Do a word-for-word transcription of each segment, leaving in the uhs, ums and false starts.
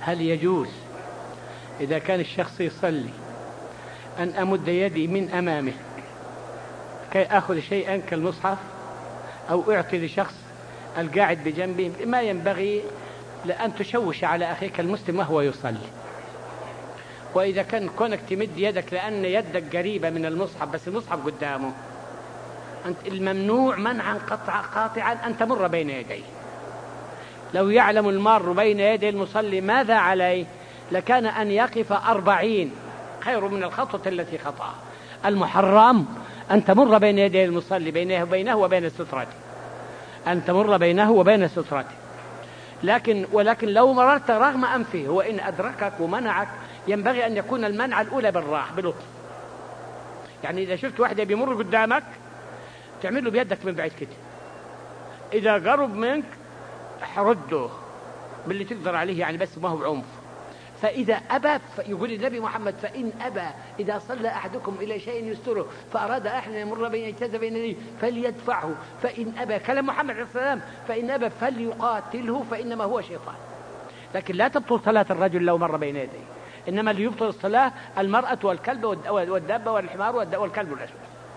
هل يجوز إذا كان الشخص يصلي أن أمد يدي من أمامه كي أخذ شيئا كالمصحف أو أعطي لشخص القاعد بجنبه؟ ما ينبغي لأن تشوش على أخيك المسلم وهو يصلي. وإذا كان كونك تمد يدك لأن يدك قريبة من المصحف بس المصحف قدامه، أنت الممنوع منعا قطع قاطعا أن تمر بين يديه. لو يعلم المار بين يدي المصلي ماذا عليه لكان أن يقف أربعين خير من الخطوة التي خطأها. المحرم أن تمر بين يدي المصلي بينه وبينه وبين سترته، أن تمر بينه وبين سترته. لكن ولكن لو مررت رغم أنفه وإن أدركك ومنعك ينبغي أن يكون المنع الأولى بالراحة بلطف. يعني إذا شفت واحد بيمر قدامك تعمل له بيدك من بعيد كده، إذا قرب منك رده باللي تقدر عليه يعني بس ما هو عنف. فإذا أبى يقول النبي محمد فإن أبى إذا صلى أحدكم إلى شيء يستره فأراد أحد يمر بين يجتاز بين يديه فليدفعه فإن أبى، كلام محمد عليه السلام، فإن أبى فليقاتله فإنما هو شيطان. لكن لا تبطل صلاة الرجل لو مر بين يديه، إنما اللي يبطل الصلاة المرأة والكلب والدابة والحمار والكلب الأسود.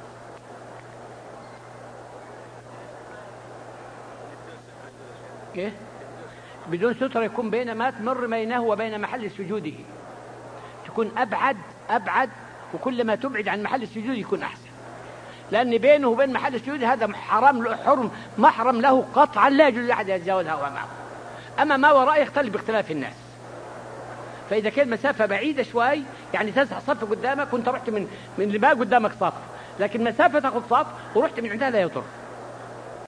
إيه؟ بدون سترة يكون بين ما تمر بينه وبين محل سجوده، تكون أبعد أبعد، وكل ما تبعد عن محل السجود يكون أحسن، لأن بينه وبين محل السجود هذا حرام حرم محرم له قطعا لا يجوز لأحد يتجاوزها ومعه. أما ما وراء يختلف باختلاف الناس. فإذا كان مسافة بعيدة شوي يعني تزح صف قدامك وانت رحت من من اللي ما قدامك صف، لكن مسافة تأخذ صف ورحت من عندها لا يضر.